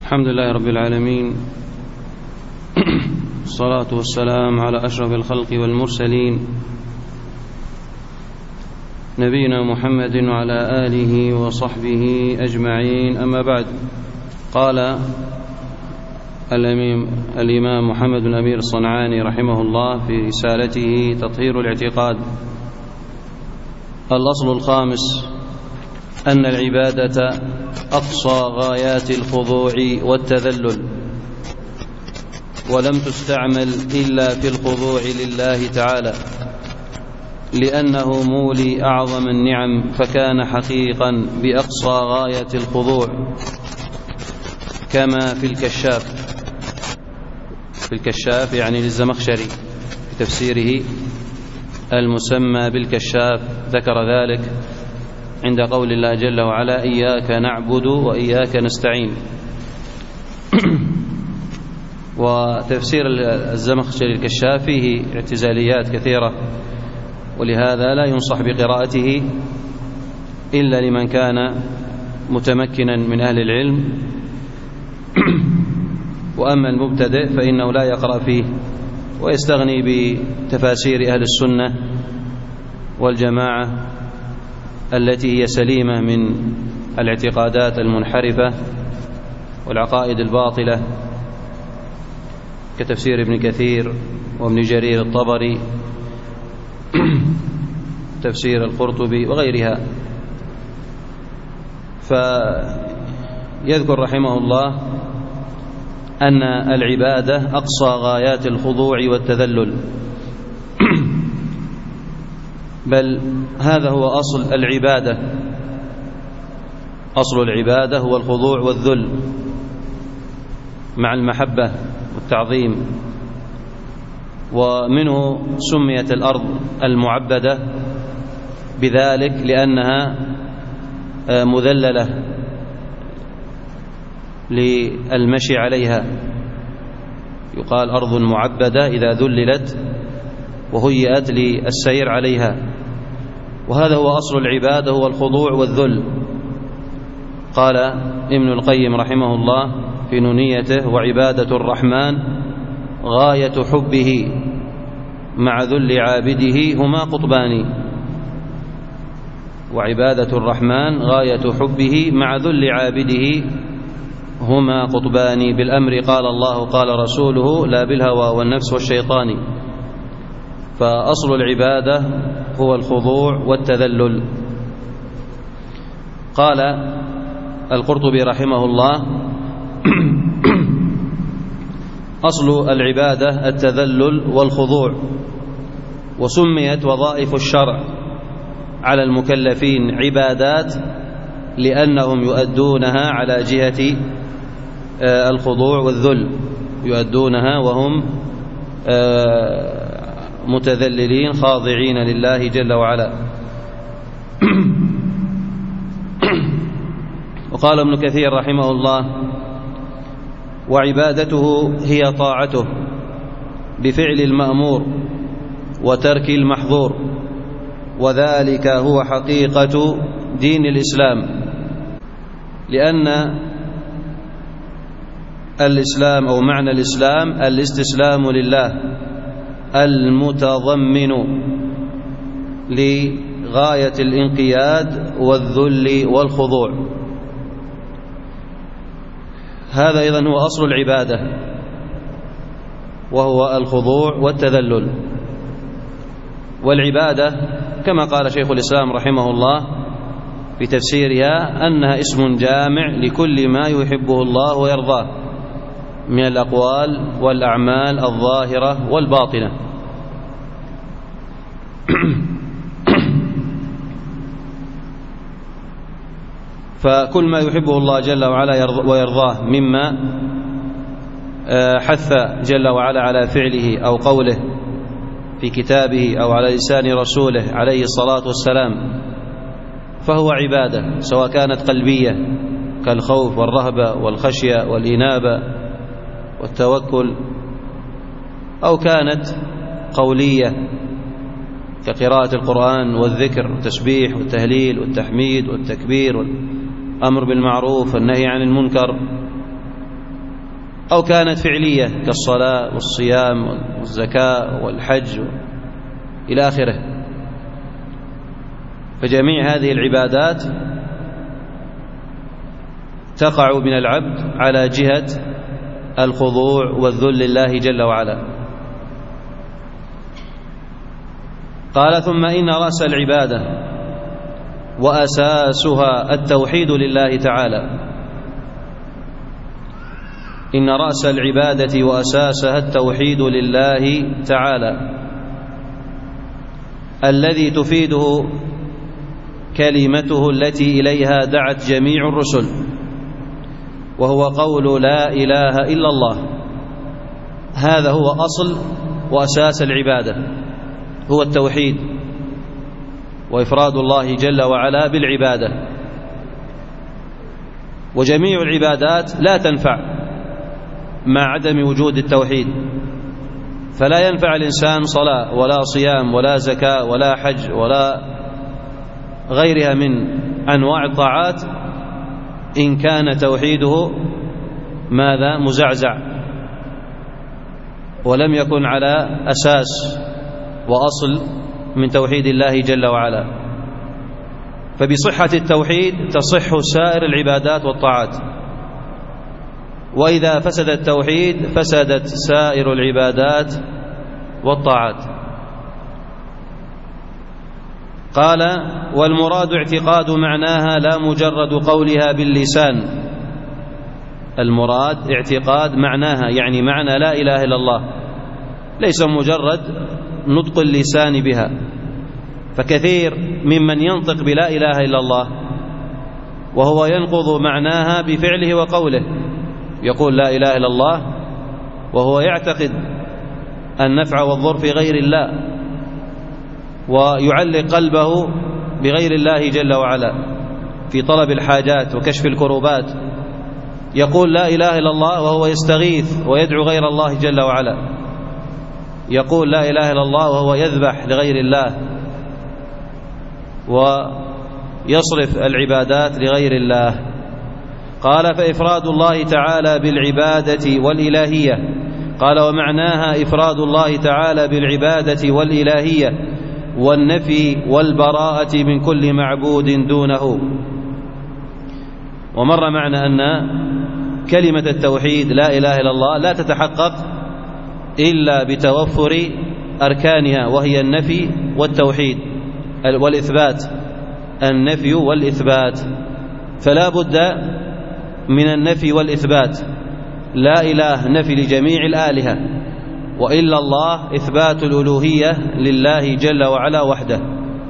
الحمد لله رب العالمين، الصلاة والسلام على أشرف الخلق والمرسلين، نبينا محمد وعلى آله وصحبه أجمعين. أما بعد، قال الإمام محمد بن أمير الصنعاني رحمه الله في رسالته تطهير الاعتقاد: الأصل الخامس أن العبادة أقصى غايات الخضوع والتذلل، ولم تستعمل إلا في الخضوع لله تعالى، لأنه مولي أعظم النعم، فكان حقيقا بأقصى غاية الخضوع، كما في الكشاف يعني للزمخشري في تفسيره المسمى بالكشاف، ذكر ذلك عند قول الله جل وعلا: إياك نعبد وإياك نستعين. وتفسير الزمخشري الكشاف فيه اعتزاليات كثيرة، ولهذا لا ينصح بقراءته إلا لمن كان متمكنا من أهل العلم، وأما المبتدئ فإنه لا يقرأ فيه، ويستغني بتفاسير أهل السنة والجماعة التي هي سليمة من الاعتقادات المنحرفة والعقائد الباطلة، كتفسير ابن كثير وابن جرير الطبري، تفسير القرطبي وغيرها. فيذكر رحمه الله أن العبادة أقصى غايات الخضوع والتذلل، بل هذا هو أصل العبادة. أصل العبادة هو الخضوع والذل مع المحبة والتعظيم، ومنه سميت الأرض المعبدة بذلك لأنها مذللة للمشي عليها، يقال أرض معبدة إذا ذللت وهيئت للسير عليها. وهذا هو أصل العبادة، هو الخضوع والذل. قال ابن القيم رحمه الله في نونيته: وعبادة الرحمن غاية حبه مع ذل عابده هما قطبان. وعبادة الرحمن غاية حبه مع ذل عابده هما قطبان، بالأمر قال الله قال رسوله، لا بالهوى والنفس والشيطان. فأصل العبادة هو الخضوع والتذلل. قال القرطبي رحمه الله: أصل العبادة التذلل والخضوع، وسميت وظائف الشرع على المكلفين عبادات لأنهم يؤدونها على جهة الخضوع والذل، يؤدونها وهم متذللين خاضعين لله جل وعلا. وقال ابن كثير رحمه الله: وعبادته هي طاعته بفعل المأمور وترك المحظور، وذلك هو حقيقة دين الإسلام، لأن الإسلام أو معنى الإسلام الاستسلام لله المتضمن لغاية الانقياد والذل والخضوع. هذا إذن هو أصل العبادة، وهو الخضوع والتذلل. والعبادة كما قال شيخ الإسلام رحمه الله في تفسيرها أنها اسم جامع لكل ما يحبه الله ويرضاه من الأقوال والأعمال الظاهرة والباطنة. فكل ما يحبه الله جل وعلا ويرضاه مما حث جل وعلا على فعله أو قوله في كتابه أو على لسان رسوله عليه الصلاة والسلام، فهو عبادة، سواء كانت قلبية كالخوف والرهبة والخشية والإنابة والتوكل، أو كانت قولية كقراءة القرآن والذكر والتسبيح والتهليل والتحميد والتكبير والأمر بالمعروف والنهي عن المنكر أو كانت فعلية كالصلاة والصيام والزكاة والحج إلى آخره. فجميع هذه العبادات تقع من العبد على جهة الخضوع والذل لله جل وعلا. قال: ثم إن رأس العبادة وأساسها التوحيد لله تعالى. إن رأس العبادة وأساسها التوحيد لله تعالى الذي تفيده كلمته التي إليها دعت جميع الرسل، وهو قول لا إله إلا الله. هذا هو أصل وأساس العبادة، هو التوحيد وإفراد الله جل وعلا بالعبادة. وجميع العبادات لا تنفع مع عدم وجود التوحيد، فلا ينفع الإنسان صلاة ولا صيام ولا زكاة ولا حج ولا غيرها من أنواع الطاعات إن كان توحيده ماذا؟ مزعزع، ولم يكن على أساس وأصل من توحيد الله جل وعلا. فبصحة التوحيد تصح سائر العبادات والطاعات، وإذا فسد التوحيد فسدت سائر العبادات والطاعات. قال: والمراد اعتقاد معناها لا مجرد قولها باللسان. المراد اعتقاد معناها، يعني معنى لا إله إلا الله، ليس مجرد نطق اللسان بها. فكثير ممن ينطق بلا إله إلا الله وهو ينقض معناها بفعله وقوله، يقول لا إله إلا الله وهو يعتقد النفع والضر في غير الله، ويعلق قلبه بغير الله جل وعلا في طلب الحاجات وكشف الكروبات. يقول لا إله إلا الله وهو يستغيث ويدعو غير الله جل وعلا. يقول لا إله إلا الله وهو يذبح لغير الله ويصرف العبادات لغير الله. قال: فإفراد الله تعالى بالعبادة والإلهية. قال: ومعناها إفراد الله تعالى بالعبادة والإلهية والنفي والبراءة من كل معبود دونه. ومر معنى أن كلمة التوحيد لا إله إلا الله لا تتحقق إلا بتوفر أركانها، وهي النفي والتوحيد والإثبات، النفي والإثبات. فلا بد من النفي والإثبات. لا إله نفي لجميع الآلهة، وإلا الله إثبات الألوهية لله جل وعلا وحده،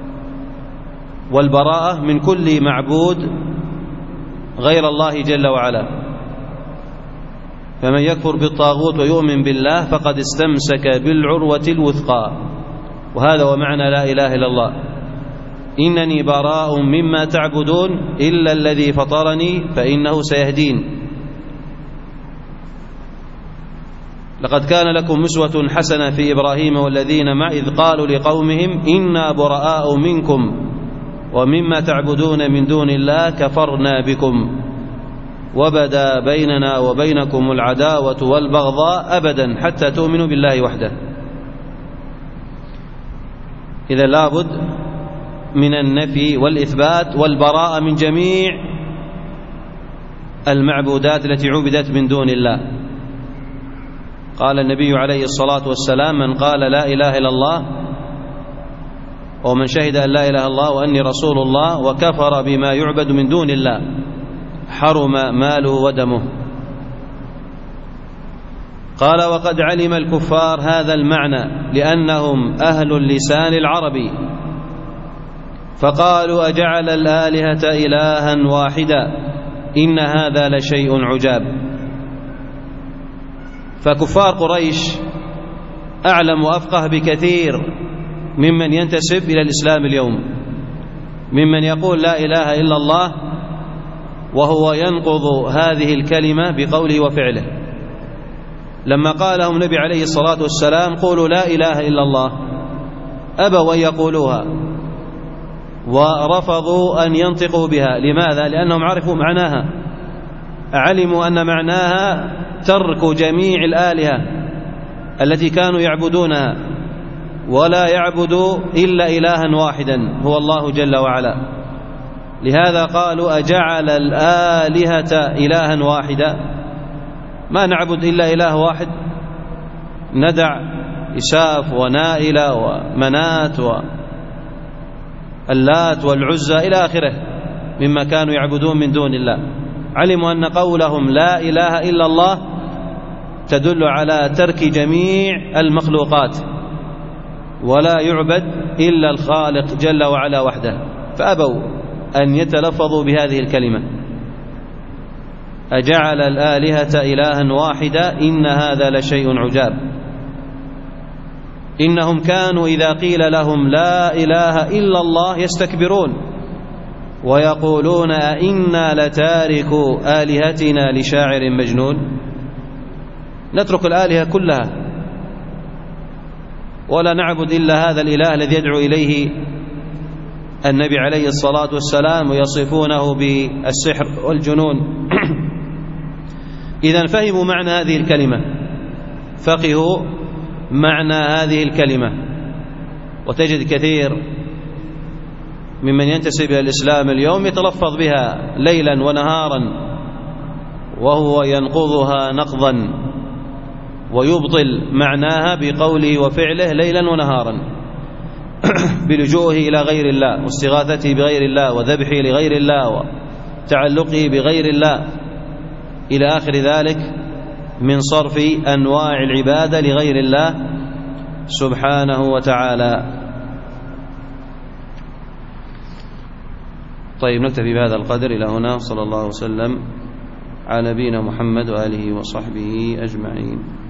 والبراءة من كل معبود غير الله جل وعلا. فمن يكفر بالطاغوت ويؤمن بالله فقد استمسك بالعروة الوثقى. وهذا ومعنى لا إله إلا الله: إنني براء مما تعبدون إلا الذي فطرني فإنه سيهدين. لقد كان لكم أسوة حسنة في إبراهيم والذين معه إذ قالوا لقومهم إنا براء منكم ومما تعبدون من دون الله كفرنا بكم وبدا بيننا وبينكم العداوة والبغضاء أبدا حتى تؤمنوا بالله وحده. إذا لابد من النفي والإثبات والبراءة من جميع المعبودات التي عبدت من دون الله. قال النبي عليه الصلاة والسلام: من قال لا إله إلا الله ومن شهد أن لا إله إلا الله وأني رسول الله وكفر بما يعبد من دون الله حرم ماله ودمه. قال: وقد علم الكفار هذا المعنى لأنهم أهل اللسان العربي، فقالوا أجعل الآلهة إلها واحدا إن هذا لشيء عجاب. فكفار قريش أعلم وأفقه بكثير ممن ينتسب إلى الإسلام اليوم، ممن يقول لا إله إلا الله وهو ينقض هذه الكلمة بقوله وفعله. لما قال لهم النبي عليه الصلاة والسلام قولوا لا إله إلا الله أبوا أن يقولوها ورفضوا أن ينطقوا بها. لماذا؟ لأنهم عرفوا معناها علموا أن معناها ترك جميع الآلهة التي كانوا يعبدونها، ولا يعبد إلا إلها واحدا هو الله جل وعلا. لهذا قالوا أجعل الآلهة إلها واحدا، ما نعبد إلا إله واحد، ندع إساف ونائلة ومنات واللات والعزى إلى آخره مما كانوا يعبدون من دون الله. علموا أن قولهم لا إله إلا الله تدل على ترك جميع المخلوقات، ولا يعبد إلا الخالق جل وعلا وحده، فأبوا أن يتلفظوا بهذه الكلمة أجعل الآلهة إلها واحدا إن هذا لشيء عجاب. إنهم كانوا إذا قيل لهم لا إله إلا الله يستكبرون ويقولون أئنا لتاركو آلهتنا لشاعر مجنون، نترك الآلهة كلها ولا نعبد إلا هذا الإله الذي يدعو إليه النبي عليه الصلاة والسلام ويصفونه بالسحر والجنون. إذن فهموا معنى هذه الكلمة، فقهوا معنى هذه الكلمة. وتجد كثير ممن ينتسب إلى الإسلام اليوم يتلفظ بها ليلا ونهارا وهو ينقضها نقضا ويبطل معناها بقوله وفعله ليلا ونهارا بلجوءه إلى غير الله واستغاثته بغير الله وذبحه لغير الله وتعلقه بغير الله إلى آخر ذلك من صرف أنواع العبادة لغير الله سبحانه وتعالى. طيب، نكتفي بهذا القدر إلى هنا. صلى الله وسلم على نبينا محمد وآله وصحبه أجمعين.